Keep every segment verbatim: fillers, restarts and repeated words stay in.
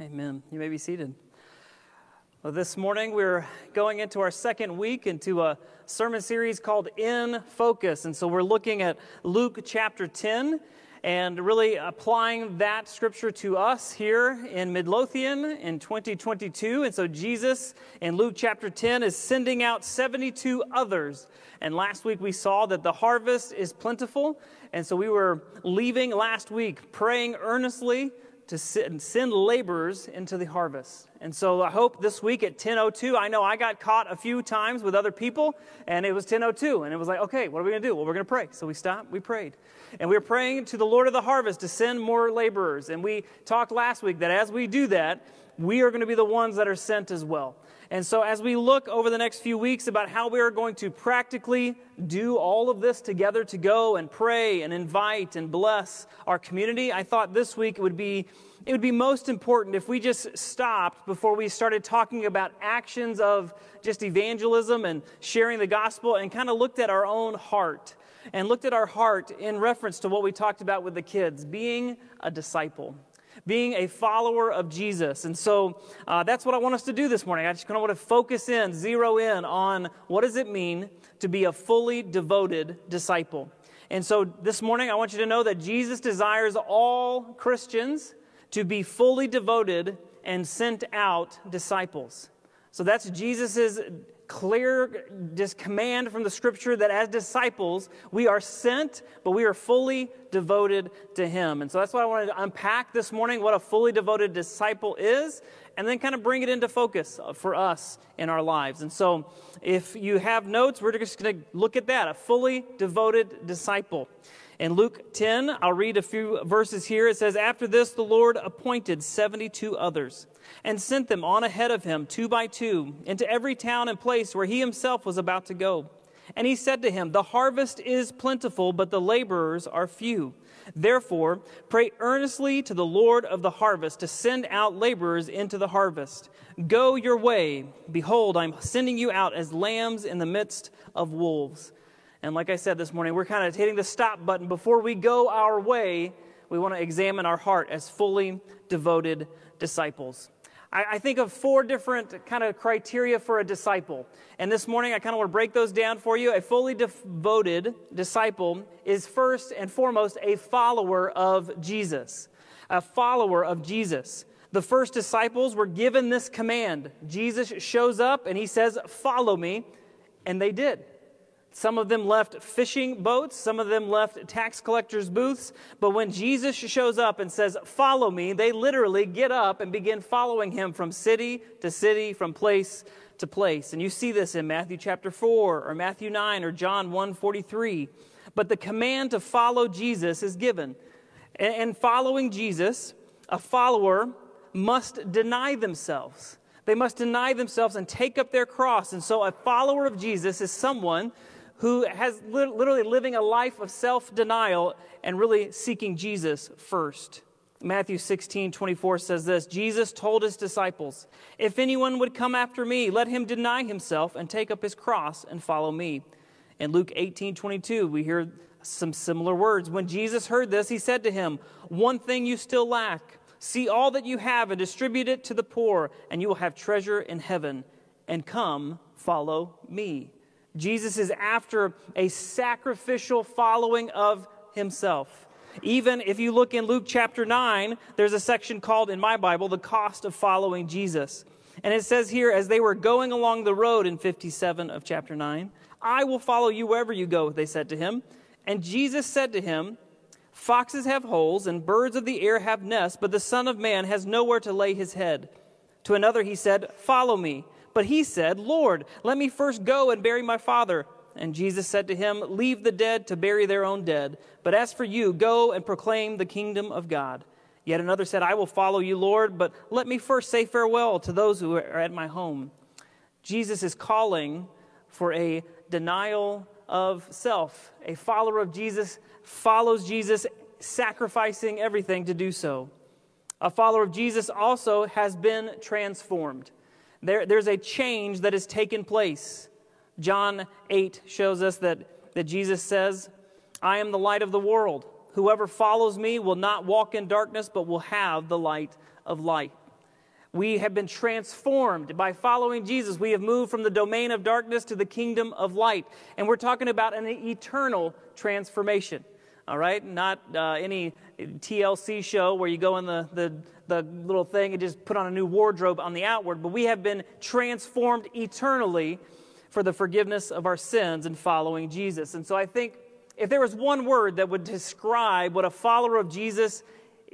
Amen. You may be seated. Well, this morning we're going into our second week into a sermon series called In Focus. And so we're looking at Luke chapter ten and really applying that scripture to us here in Midlothian in twenty twenty-two. And so Jesus in Luke chapter ten is sending out seventy-two others. And last week we saw that the harvest is plentiful. And so we were leaving last week praying earnestly to send laborers into the harvest. And so I hope this week at ten oh two, I know I got caught a few times with other people, and it was ten oh two, and it was like, okay, what are we going to do? Well, we're going to pray. So we stopped, we prayed. And we were praying to the Lord of the harvest to send more laborers. And we talked last week that as we do that, we are going to be the ones that are sent as well. And so as we look over the next few weeks about how we are going to practically do all of this together to go and pray and invite and bless our community, I thought this week it would be it would be most important if we just stopped before we started talking about actions of just evangelism and sharing the gospel and kind of looked at our own heart and looked at our heart in reference to what we talked about with the kids, being a disciple, being a follower of Jesus. And so uh, that's what I want us to do this morning. I just kind of want to focus in, zero in on what does it mean to be a fully devoted disciple. And so this morning I want you to know that Jesus desires all Christians to be fully devoted and sent out disciples. So that's Jesus's clear just command from the scripture that as disciples, we are sent, but we are fully devoted to Him. And so that's why I wanted to unpack this morning what a fully devoted disciple is, and then kind of bring it into focus for us in our lives. And so if you have notes, we're just going to look at that, a fully devoted disciple. In Luke ten, I'll read a few verses here. It says, "After this, the Lord appointed seventy-two others and sent them on ahead of Him, two by two, into every town and place where He Himself was about to go. And He said to him, 'The harvest is plentiful, but the laborers are few. Therefore, pray earnestly to the Lord of the harvest to send out laborers into the harvest. Go your way. Behold, I'm sending you out as lambs in the midst of wolves.'" And like I said this morning, we're kind of hitting the stop button. Before we go our way, we want to examine our heart as fully devoted disciples. I, I think of four different kind of criteria for a disciple. And this morning, I kind of want to break those down for you. A fully devoted disciple is first and foremost a follower of Jesus. A follower of Jesus. The first disciples were given this command. Jesus shows up and He says, "Follow me." And they did. Some of them left fishing boats. Some of them left tax collectors' booths. But when Jesus shows up and says, "Follow me," they literally get up and begin following Him from city to city, from place to place. And you see this in Matthew chapter four or Matthew nine or John one forty-three. But the command to follow Jesus is given. And following Jesus, a follower must deny themselves. They must deny themselves and take up their cross. And so a follower of Jesus is someone who has li- literally living a life of self-denial and really seeking Jesus first. Matthew sixteen twenty-four says this, "Jesus told His disciples, 'If anyone would come after me, let him deny himself and take up his cross and follow me.'" In Luke eighteen twenty-two, we hear some similar words. When Jesus heard this, He said to him, "One thing you still lack. See all that you have and distribute it to the poor, and you will have treasure in heaven. And come, follow me." Jesus is after a sacrificial following of Himself. Even if you look in Luke chapter nine, there's a section called, in my Bible, "The Cost of Following Jesus." And it says here, as they were going along the road in fifty-seven of chapter nine, "I will follow you wherever you go," they said to Him. And Jesus said to him, "Foxes have holes and birds of the air have nests, but the Son of Man has nowhere to lay His head." To another He said, "Follow me." But he said, "Lord, let me first go and bury my father." And Jesus said to him, "Leave the dead to bury their own dead. But as for you, go and proclaim the kingdom of God." Yet another said, "I will follow you, Lord, but let me first say farewell to those who are at my home." Jesus is calling for a denial of self. A follower of Jesus follows Jesus, sacrificing everything to do so. A follower of Jesus also has been transformed. There, there's a change that has taken place. John eight shows us that, that Jesus says, "I am the light of the world. Whoever follows me will not walk in darkness, but will have the light of life." We have been transformed by following Jesus. We have moved from the domain of darkness to the kingdom of light. And we're talking about an eternal transformation, all right? Not uh, any T L C show where you go in the, the, the little thing and just put on a new wardrobe on the outward. But we have been transformed eternally for the forgiveness of our sins in following Jesus. And so I think if there was one word that would describe what a follower of Jesus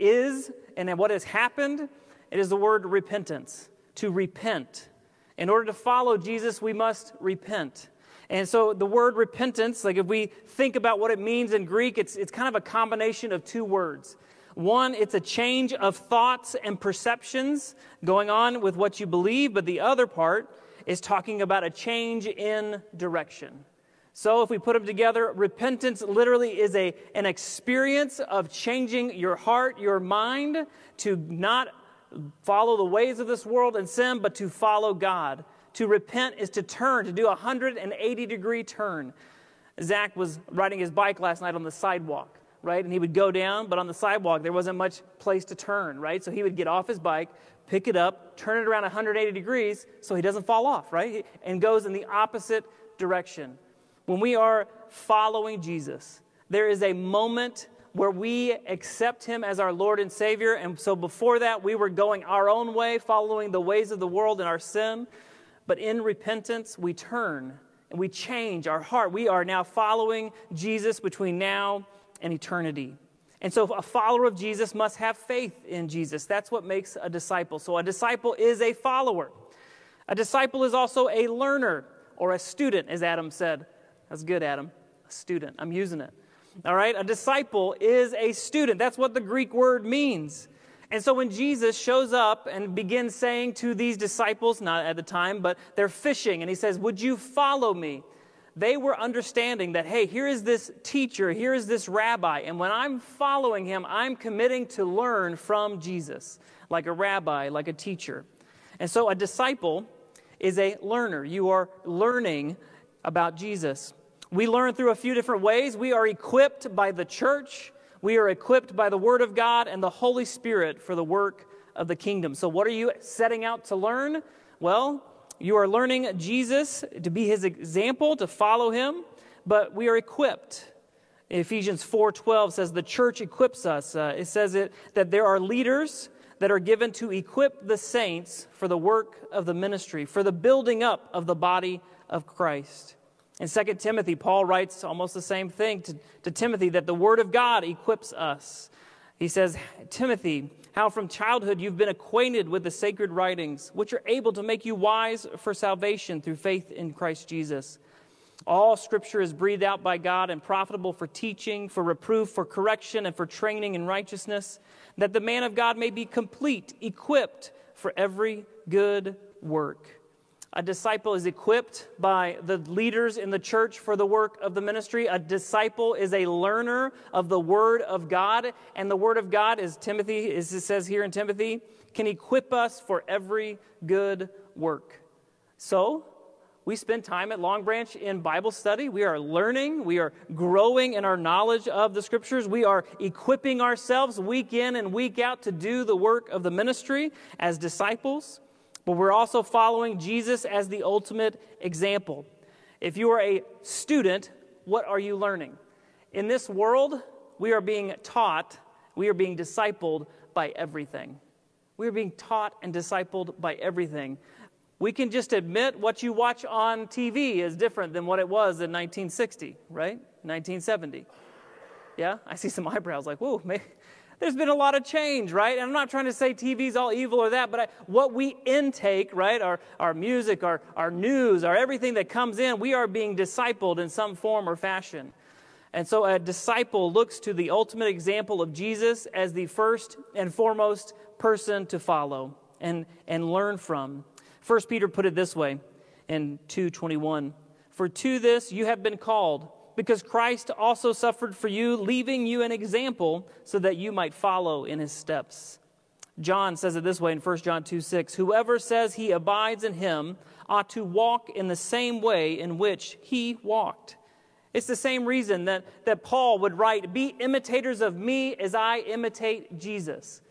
is and what has happened, it is the word repentance, to repent. In order to follow Jesus, we must repent. And so the word repentance, like if we think about what it means in Greek, it's, it's kind of a combination of two words. One, it's a change of thoughts and perceptions going on with what you believe, but the other part is talking about a change in direction. So if we put them together, repentance literally is a, an experience of changing your heart, your mind, to not follow the ways of this world and sin, but to follow God. To repent is to turn, to do a one hundred eighty degree turn. Zach was riding his bike last night on the sidewalk, right? And he would go down, but on the sidewalk there wasn't much place to turn, right? So he would get off his bike, pick it up, turn it around one hundred eighty degrees so he doesn't fall off, right? And goes in the opposite direction. When we are following Jesus, there is a moment where we accept him as our Lord and Savior. And so before that, we were going our own way, following the ways of the world and our sin. But in repentance, we turn and we change our heart. We are now following Jesus between now and eternity. And so a follower of Jesus must have faith in Jesus. That's what makes a disciple. So a disciple is a follower. A disciple is also a learner or a student, as Adam said. That's good, Adam. A student. I'm using it. All right, a disciple is a student. That's what the Greek word means. And so when Jesus shows up and begins saying to these disciples, not at the time, but they're fishing, and he says, would you follow me? They were understanding that, hey, here is this teacher, here is this rabbi, and when I'm following him, I'm committing to learn from Jesus, like a rabbi, like a teacher. And so a disciple is a learner. You are learning about Jesus. We learn through a few different ways. We are equipped by the church. We are equipped by the Word of God and the Holy Spirit for the work of the kingdom. So what are you setting out to learn? Well, you are learning Jesus to be his example, to follow him, but we are equipped. Ephesians four twelve says the church equips us. Uh, it says it that there are leaders that are given to equip the saints for the work of the ministry, for the building up of the body of Christ. In Second Timothy, Paul writes almost the same thing to, to Timothy, that the Word of God equips us. He says, Timothy, how from childhood you've been acquainted with the sacred writings, which are able to make you wise for salvation through faith in Christ Jesus. All Scripture is breathed out by God and profitable for teaching, for reproof, for correction, and for training in righteousness, that the man of God may be complete, equipped for every good work. A disciple is equipped by the leaders in the church for the work of the ministry. A disciple is a learner of the Word of God. And the Word of God, as Timothy, as it says here in Timothy, can equip us for every good work. So, we spend time at Long Branch in Bible study. We are learning. We are growing in our knowledge of the Scriptures. We are equipping ourselves week in and week out to do the work of the ministry as disciples. But we're also following Jesus as the ultimate example. If you are a student, what are you learning? In this world, we are being taught, we are being discipled by everything. We are being taught and discipled by everything. We can just admit what you watch on T V is different than what it was in nineteen sixty, right? nineteen seventy. Yeah, I see some eyebrows like, whoa, maybe. There's been a lot of change, right? And I'm not trying to say T V's all evil or that, but I, what we intake, right, our, our music, our, our news, our everything that comes in, we are being discipled in some form or fashion. And so a disciple looks to the ultimate example of Jesus as the first and foremost person to follow and, and learn from. First Peter put it this way in two twenty-one, for to this you have been called, because Christ also suffered for you, leaving you an example so that you might follow in his steps. John says it this way in First John two six, whoever says he abides in him ought to walk in the same way in which he walked. It's the same reason that, that Paul would write, be imitators of me as I imitate Jesus.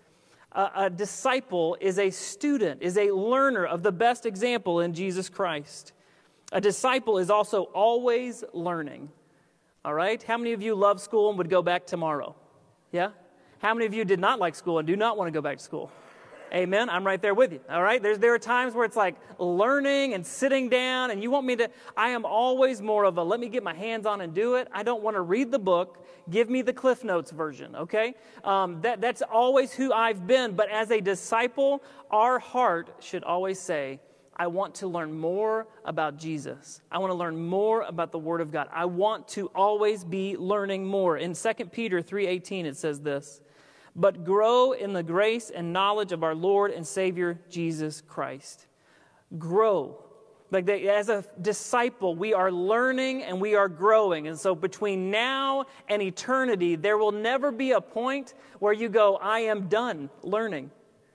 A, a disciple is a student, is a learner of the best example in Jesus Christ. A disciple is also always learning. All right? How many of you love school and would go back tomorrow? Yeah? How many of you did not like school and do not want to go back to school? Amen. I'm right there with you. All right. There's, there are times where it's like learning and sitting down, and you want me to, I am always more of a let me get my hands on and do it. I don't want to read the book. Give me the Cliff Notes version. Okay. Um, that, that's always who I've been. But as a disciple, our heart should always say, I want to learn more about Jesus. I want to learn more about the Word of God. I want to always be learning more. In Second Peter three eighteen, it says this, but grow in the grace and knowledge of our Lord and Savior, Jesus Christ. Grow. Like they, as a disciple, we are learning and we are growing. And so between now and eternity, there will never be a point where you go, I am done learning.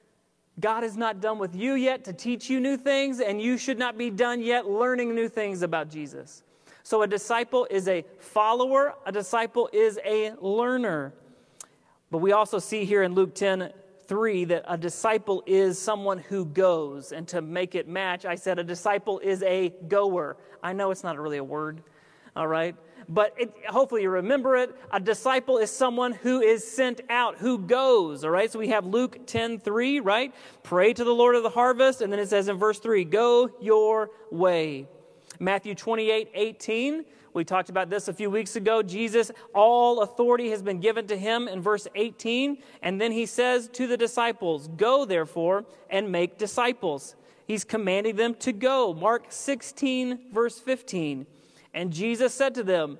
God is not done with you yet to teach you new things, and you should not be done yet learning new things about Jesus. So a disciple is a follower. A disciple is a learner. But we also see here in Luke ten three that a disciple is someone who goes. And to make it match, I said a disciple is a goer. I know it's not really a word, all right? But it, hopefully you remember it. A disciple is someone who is sent out, who goes, all right? So we have Luke ten three, right? Pray to the Lord of the harvest. And then it says in verse three, go your way. Matthew twenty-eight eighteen. We talked about this a few weeks ago. Jesus, all authority has been given to him in verse eighteen. And then he says to the disciples, go therefore and make disciples. He's commanding them to go. Mark sixteen, verse fifteen. And Jesus said to them,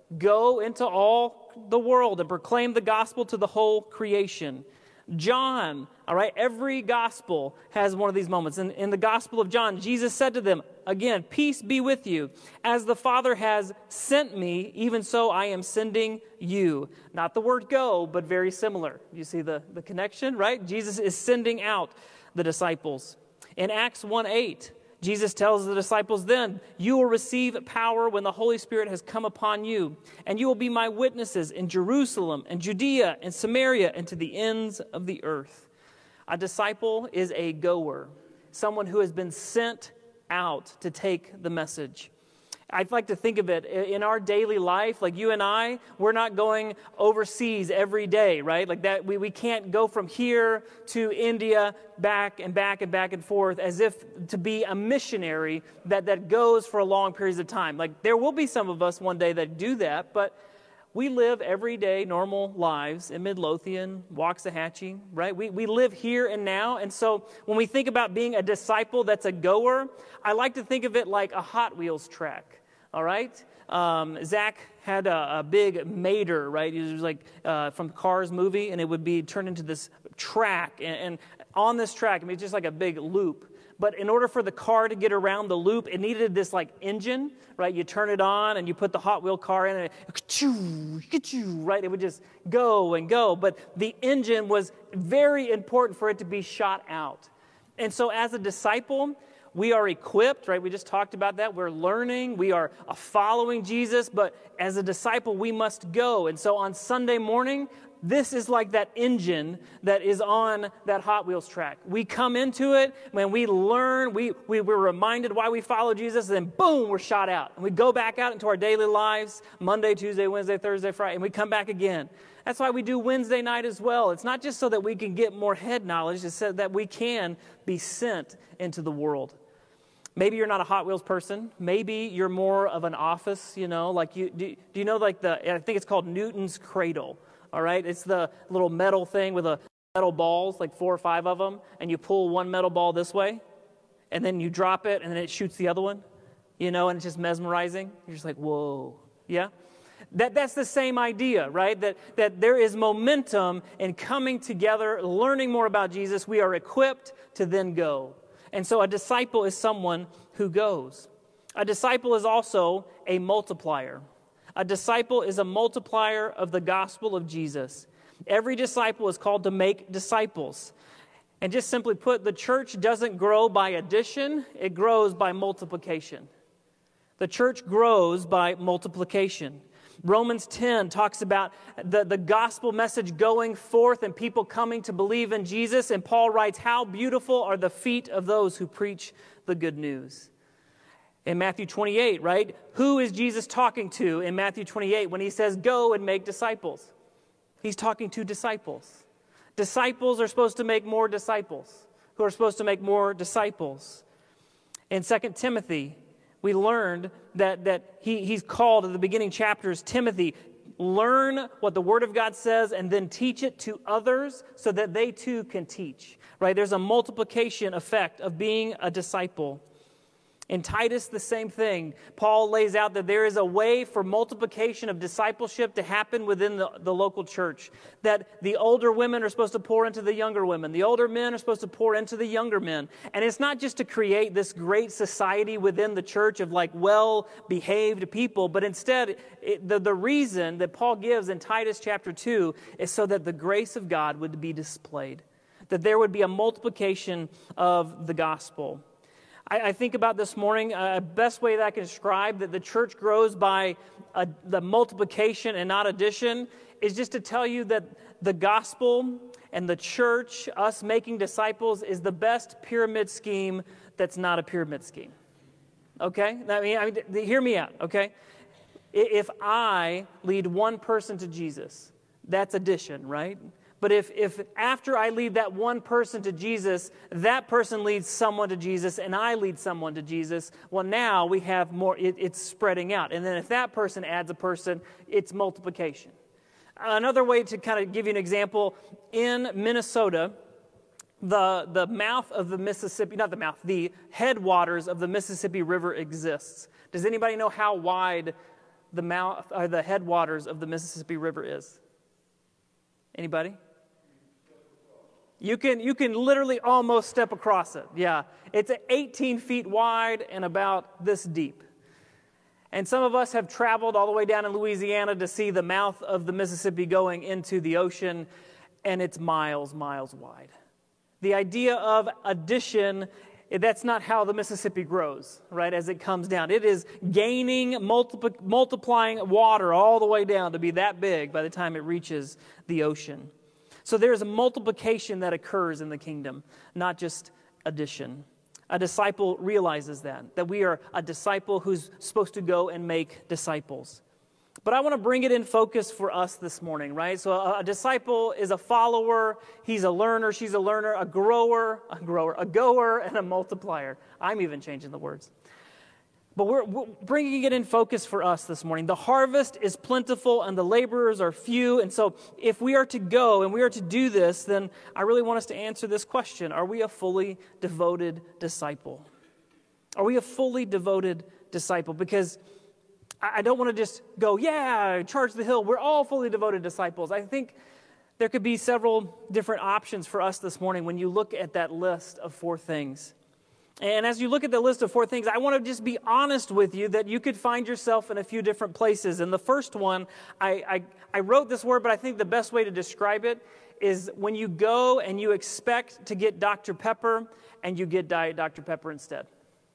go into all the world and proclaim the gospel to the whole creation. John, all right, every gospel has one of these moments. In, in the Gospel of John, Jesus said to them, again, peace be with you. As the Father has sent me, even so I am sending you. Not the word go, but very similar. You see the, the connection, right? Jesus is sending out the disciples. In Acts one eight, Jesus tells the disciples then, you will receive power when the Holy Spirit has come upon you, and you will be my witnesses in Jerusalem and Judea and Samaria and to the ends of the earth. A disciple is a goer, someone who has been sent out to take the message. I'd like to think of it in our daily life, like you and I, we're not going overseas every day, right? Like that, we, we can't go from here to India, back and back and back and forth as if to be a missionary that, that goes for a long periods of time. Like there will be some of us one day that do that, but we live everyday normal lives in Midlothian, Waxahachie, right? We, we live here and now. And so when we think about being a disciple that's a goer, I like to think of it like a Hot Wheels track. All right? Um, Zach had a, a big Mater, right? It was like uh, from Cars movie, and it would be turned into this track. And, and on this track, I mean, it's just like a big loop. But in order for the car to get around the loop, it needed this like engine, right? You turn it on, and you put the Hot Wheel car in, and it, right? It would just go and go. But the engine was very important for it to be shot out. And so as a disciple, we are equipped, right? We just talked about that. We're learning. We are following Jesus. But as a disciple, we must go. And so on Sunday morning, this is like that engine that is on that Hot Wheels track. We come into it, when we learn, we, we, we're reminded why we follow Jesus, and then boom, we're shot out. And we go back out into our daily lives, Monday, Tuesday, Wednesday, Thursday, Friday, and we come back again. That's why we do Wednesday night as well. It's not just so that we can get more head knowledge, it's so that we can be sent into the world. Maybe you're not a Hot Wheels person. Maybe you're more of an office, you know, like you, do, do you know like the, I think it's called Newton's Cradle, all right? It's the little metal thing with a metal balls, like four or five of them, and you pull one metal ball this way, and then you drop it, and then it shoots the other one, you know, and it's just mesmerizing. You're just like, whoa, yeah? That, that's the same idea, right? That, that there is momentum in coming together, learning more about Jesus. We are equipped to then go. And so a disciple is someone who goes. A disciple is also a multiplier. A disciple is a multiplier of the gospel of Jesus. Every disciple is called to make disciples. And just simply put, the church doesn't grow by addition, it grows by multiplication. The church grows by multiplication. Romans ten talks about the, the gospel message going forth and people coming to believe in Jesus. And Paul writes, how beautiful are the feet of those who preach the good news. In Matthew twenty-eight, right? Who is Jesus talking to in Matthew twenty-eight when he says, go and make disciples? He's talking to disciples. Disciples are supposed to make more disciples, who are supposed to make more disciples. In Second Timothy, we learned that, that he, he's called at the beginning chapters, Timothy, learn what the Word of God says and then teach it to others so that they too can teach. Right? There's a multiplication effect of being a disciple. In Titus, the same thing. Paul lays out that there is a way for multiplication of discipleship to happen within the, the local church. That the older women are supposed to pour into the younger women. The older men are supposed to pour into the younger men. And it's not just to create this great society within the church of like well-behaved people, but instead it, the, the reason that Paul gives in Titus chapter two is so that the grace of God would be displayed. That there would be a multiplication of the gospel. I think about this morning, uh, best way that I can describe that the church grows by uh, the multiplication and not addition is just to tell you that the gospel and the church, us making disciples, is the best pyramid scheme that's not a pyramid scheme. Okay? I mean, I mean, hear me out, okay? If I lead one person to Jesus, that's addition, right? But if, if after I lead that one person to Jesus, that person leads someone to Jesus and I lead someone to Jesus, well, now we have more, it, it's spreading out. And then if that person adds a person, it's multiplication. Another way to kind of give you an example, in Minnesota, the, the mouth of the Mississippi, not the mouth, the headwaters of the Mississippi River exists. Does anybody know how wide the mouth, or the headwaters of the Mississippi River is? Anybody? You can you can literally almost step across it. Yeah. It's eighteen feet wide and about this deep. And some of us have traveled all the way down in Louisiana to see the mouth of the Mississippi going into the ocean, and it's miles, miles wide. The idea of addition, that's not how the Mississippi grows, right, as it comes down. It is gaining, multipli- multiplying water all the way down to be that big by the time it reaches the ocean. So there's a multiplication that occurs in the kingdom, not just addition. A disciple realizes that, that we are a disciple who's supposed to go and make disciples. But I want to bring it in focus for us this morning, right? So a, a disciple is a follower, he's a learner, she's a learner, a grower, a grower, a goer, and a multiplier. I'm even changing the words. But we're, we're bringing it in focus for us this morning. The harvest is plentiful and the laborers are few. And so if we are to go and we are to do this, then I really want us to answer this question. Are we a fully devoted disciple? Are we a fully devoted disciple? Because I don't want to just go, yeah, charge the hill. We're all fully devoted disciples. I think there could be several different options for us this morning when you look at that list of four things. And as you look at the list of four things, I want to just be honest with you that you could find yourself in a few different places. And the first one, I, I, I wrote this word, but I think the best way to describe it is when you go and you expect to get Doctor Pepper and you get Diet Doctor Pepper instead.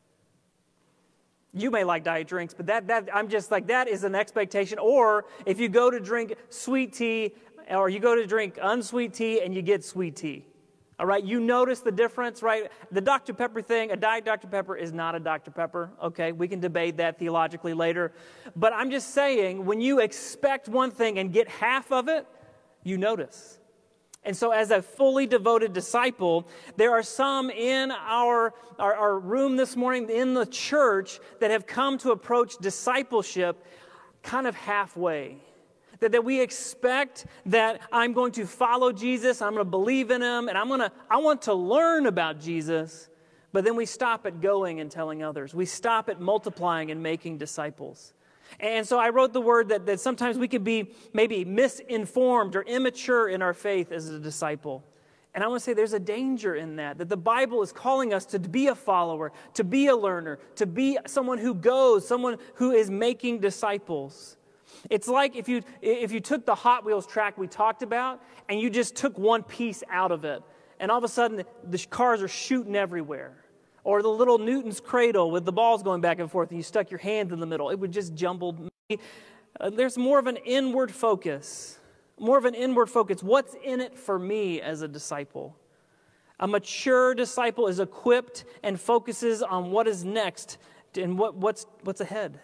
You may like diet drinks, but that, that I'm just like, that is an expectation. Or if you go to drink sweet tea, or you go to drink unsweet tea and you get sweet tea. All right, you notice the difference, right? The Doctor Pepper thing, a Diet Doctor Pepper is not a Doctor Pepper. Okay, we can debate that theologically later. But I'm just saying, when you expect one thing and get half of it, you notice. And so as a fully devoted disciple, there are some in our, our, our room this morning, in the church, that have come to approach discipleship kind of halfway. That, that we expect that I'm going to follow Jesus, I'm going to believe in Him, and I'm going to, I want to learn about Jesus, but then we stop at going and telling others. We stop at multiplying and making disciples. And so I wrote the word that, that sometimes we could be maybe misinformed or immature in our faith as a disciple. And I want to say there's a danger in that, that the Bible is calling us to be a follower, to be a learner, to be someone who goes, someone who is making disciples. It's like if you if you took the Hot Wheels track we talked about and you just took one piece out of it, and all of a sudden the cars are shooting everywhere. Or the little Newton's cradle with the balls going back and forth and you stuck your hand in the middle. It would just jumble. Uh, there's more of an inward focus, more of an inward focus. What's in it for me as a disciple? A mature disciple is equipped and focuses on what is next and what, what's, what's ahead.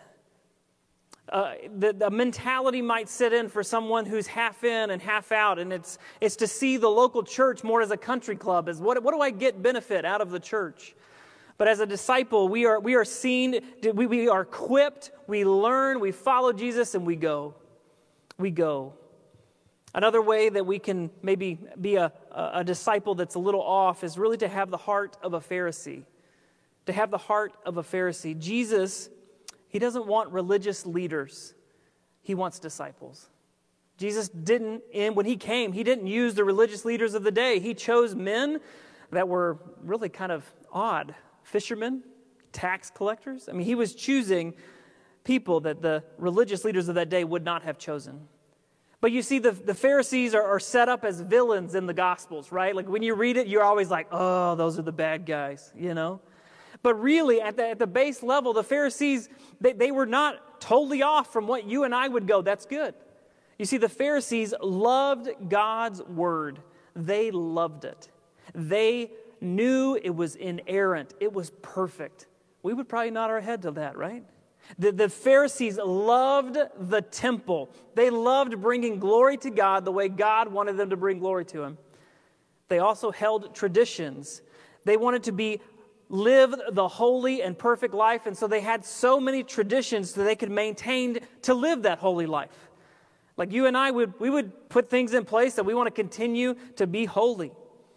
Uh, the, the mentality might sit in for someone who's half in and half out, and it's it's to see the local church more as a country club, as what, what do I get benefit out of the church? But as a disciple, we are we are seen, we, we are equipped, we learn, we follow Jesus, and we go. We go. Another way that we can maybe be a, a disciple that's a little off is really to have the heart of a Pharisee. To have the heart of a Pharisee. Jesus, he doesn't want religious leaders. He wants disciples. Jesus didn't, and when he came, he didn't use the religious leaders of the day. He chose men that were really kind of odd. Fishermen, tax collectors. I mean, he was choosing people that the religious leaders of that day would not have chosen. But you see, the, the Pharisees are, are set up as villains in the Gospels, right? Like when you read it, you're always like, oh, those are the bad guys, you know? But really, at the, at the base level, the Pharisees, they, they were not totally off from what you and I would go, that's good. You see, the Pharisees loved God's word. They loved it. They knew it was inerrant. It was perfect. We would probably nod our head to that, right? The, the Pharisees loved the temple. They loved bringing glory to God the way God wanted them to bring glory to him. They also held traditions. They wanted to be live the holy and perfect life, and so they had so many traditions that they could maintain to live that holy life. Like you and I, would we would put things in place that we want to continue to be holy.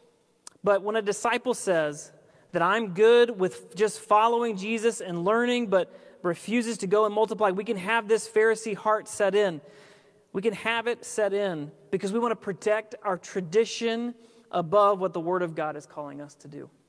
But when a disciple says that I'm good with just following Jesus and learning, but refuses to go and multiply, we can have this Pharisee heart set in. We can have it set in because we want to protect our tradition above what the Word of God is calling us to do.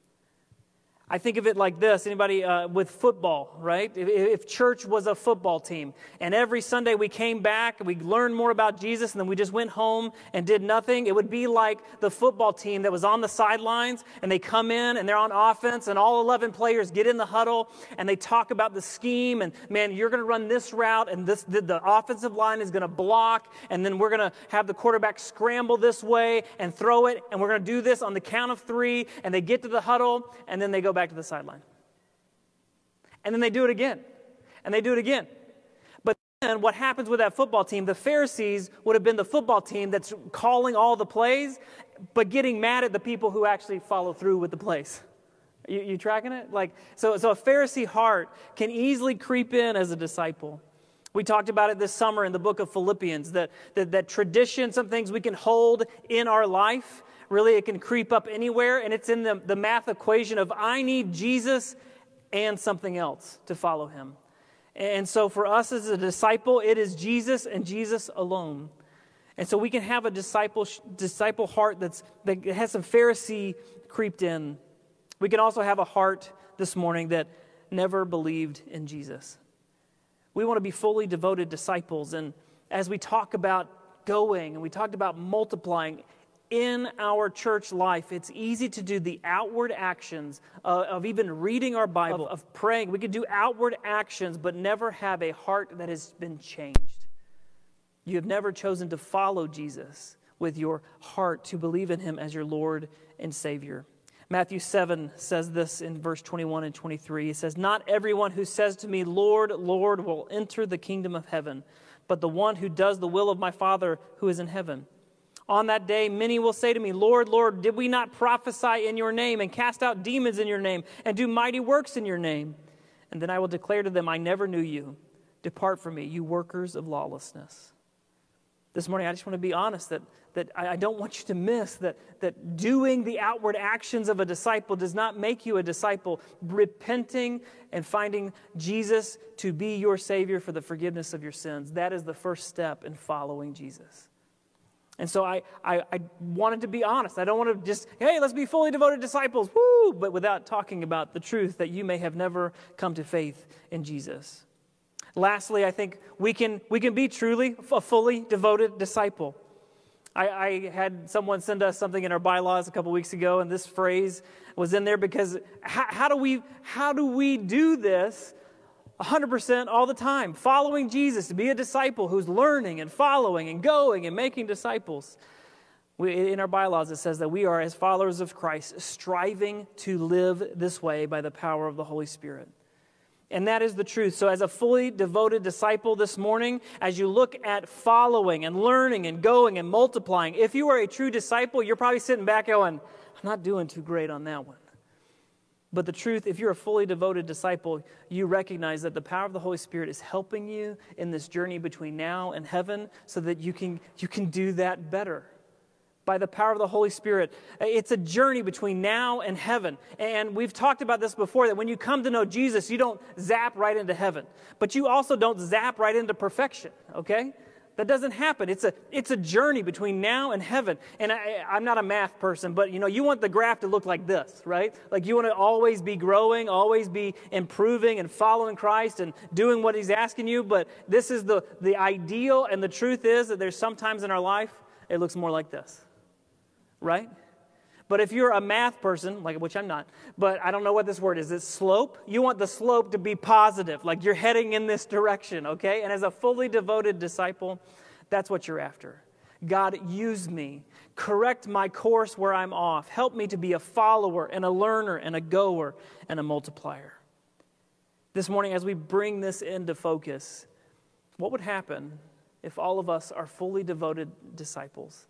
I think of it like this, anybody uh, with football, right? If, if church was a football team, and every Sunday we came back and we learned more about Jesus, and then we just went home and did nothing, it would be like the football team that was on the sidelines, and they come in and they're on offense, and all eleven players get in the huddle, and they talk about the scheme, and man, you're going to run this route, and this the, the offensive line is going to block, and then we're going to have the quarterback scramble this way and throw it, and we're going to do this on the count of three, and they get to the huddle, and then they go back back to the sideline. And then they do it again. And they do it again. But then what happens with that football team, the Pharisees would have been the football team that's calling all the plays, but getting mad at the people who actually follow through with the plays. You, you tracking it? Like, so, so a Pharisee heart can easily creep in as a disciple. We talked about it this summer in the book of Philippians, that, that, that tradition, some things we can hold in our life. Really, it can creep up anywhere, and it's in the, the math equation of I need Jesus and something else to follow him. And so for us as a disciple, it is Jesus and Jesus alone. And so we can have a disciple disciple heart that's, that has some Pharisee creeped in. We can also have a heart this morning that never believed in Jesus. We want to be fully devoted disciples, and as we talk about going, and we talked about multiplying, in our church life, it's easy to do the outward actions uh, of even reading our Bible, of, of praying. We can do outward actions, but never have a heart that has been changed. You have never chosen to follow Jesus with your heart, to believe in him as your Lord and Savior. Matthew seven says this in verse twenty-one and twenty-three. It says, "Not everyone who says to me, 'Lord, Lord,' will enter the kingdom of heaven, but the one who does the will of my Father who is in heaven. On that day, many will say to me, 'Lord, Lord, did we not prophesy in your name and cast out demons in your name and do mighty works in your name?' And then I will declare to them, 'I never knew you. Depart from me, you workers of lawlessness.'" This morning, I just want to be honest that, that I don't want you to miss that, that doing the outward actions of a disciple does not make you a disciple. Repenting and finding Jesus to be your Savior for the forgiveness of your sins, that is the first step in following Jesus. And so I, I, I wanted to be honest. I don't want to just, hey, let's be fully devoted disciples, woo, but without talking about the truth that you may have never come to faith in Jesus. Lastly, I think we can we can be truly a fully devoted disciple. I, I had someone send us something in our bylaws a couple weeks ago, and this phrase was in there because how, how do we how do we do this one hundred percent all the time. Following Jesus, to be a disciple who's learning and following and going and making disciples. We, in our bylaws, it says that we are, as followers of Christ, striving to live this way by the power of the Holy Spirit. And that is the truth. So as a fully devoted disciple this morning, as you look at following and learning and going and multiplying, if you are a true disciple, you're probably sitting back going, I'm not doing too great on that one. But the truth, if you're a fully devoted disciple, you recognize that the power of the Holy Spirit is helping you in this journey between now and heaven so that you can, you can do that better. By the power of the Holy Spirit. It's a journey between now and heaven. And we've talked about this before, that when you come to know Jesus, you don't zap right into heaven. But you also don't zap right into perfection, okay? That doesn't happen. It's a it's a journey between now and heaven. And I, I'm not a math person, but you know, you want the graph to look like this, right? Like you want to always be growing, always be improving and following Christ and doing what He's asking you. But this is the, the ideal, and the truth is that there's sometimes in our life, it looks more like this. Right? But if you're a math person, like which I'm not, but I don't know what this word is. It's slope. You want the slope to be positive, like you're heading in this direction, okay? And as a fully devoted disciple, that's what you're after. God, use me. Correct my course where I'm off. Help me to be a follower and a learner and a goer and a multiplier. This morning, as we bring this into focus, what would happen if all of us are fully devoted disciples?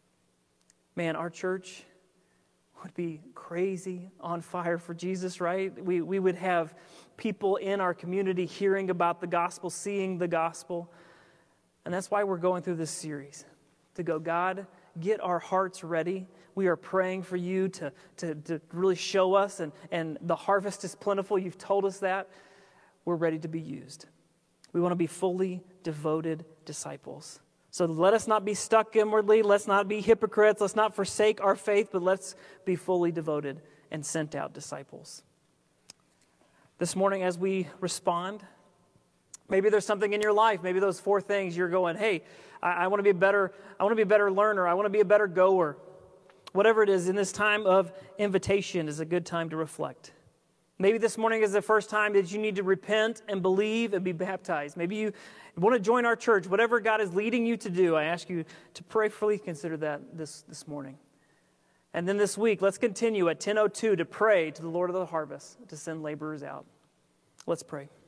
Man, our church would be crazy on fire for Jesus, right? We we would have people in our community hearing about the gospel, seeing the gospel. And that's why we're going through this series. To go, God, get our hearts ready. We are praying for you to, to, to really show us, and, and the harvest is plentiful. You've told us that. We're ready to be used. We want to be fully devoted disciples. So let us not be stuck inwardly. Let's not be hypocrites. Let's not forsake our faith, but let's be fully devoted and sent out disciples. This morning, as we respond, maybe there's something in your life. Maybe those four things you're going, hey, I, I want to be a better, I want to be a better learner. I want to be a better goer. Whatever it is, in this time of invitation is a good time to reflect. Maybe this morning is the first time that you need to repent and believe and be baptized. Maybe you want to join our church. Whatever God is leading you to do, I ask you to prayerfully consider that this, this morning. And then this week, let's continue at ten oh two to pray to the Lord of the harvest to send laborers out. Let's pray.